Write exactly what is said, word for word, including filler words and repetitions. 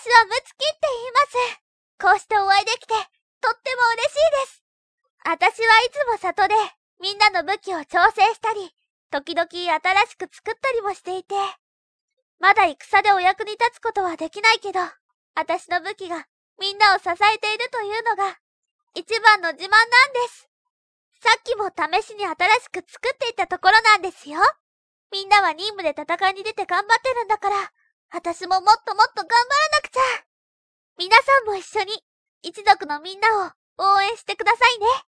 私はムツキって言います。こうしてお会いできて、とっても嬉しいです。私はいつも里で、みんなの武器を調整したり、時々新しく作ったりもしていて、まだ戦でお役に立つことはできないけど、私の武器がみんなを支えているというのが、一番の自慢なんです。さっきも試しに新しく作っていたところなんですよ。みんなは任務で戦いに出て頑張ってるんだから、私ももっともっと頑張らなくちゃ。皆さんも一緒に、一族のみんなを応援してくださいね。